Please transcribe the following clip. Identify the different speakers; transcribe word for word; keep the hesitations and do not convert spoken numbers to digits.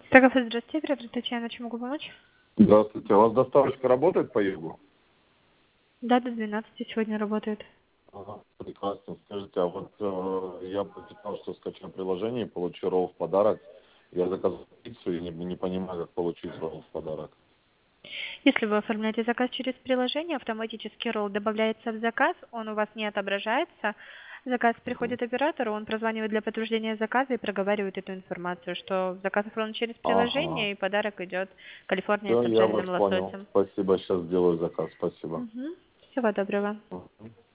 Speaker 1: Торговля, здравствуйте, оператор Татьяна, чем могу помочь?
Speaker 2: Здравствуйте. У вас доставочка работает по югу?
Speaker 1: Да, до двенадцати сегодня работает.
Speaker 2: Ага, прекрасно. Скажите, а вот э, я почитал, что скачаю приложение и получу ролл в подарок. Я заказал пиццу и не, не понимаю, как получить ролл в подарок.
Speaker 1: Если вы оформляете заказ через приложение, автоматически ролл добавляется в заказ, он у вас не отображается. Заказ
Speaker 2: Угу.
Speaker 1: приходит оператору, он прозванивает для подтверждения заказа и проговаривает эту информацию, что заказ оформлен через
Speaker 2: Ага.
Speaker 1: приложение и подарок идет Калифорния
Speaker 2: Все,
Speaker 1: с
Speaker 2: я вас
Speaker 1: обжаренным
Speaker 2: понял.
Speaker 1: лососем.
Speaker 2: Спасибо, сейчас сделаю заказ. Спасибо.
Speaker 1: Мгм. Всего доброго.
Speaker 2: Мгм.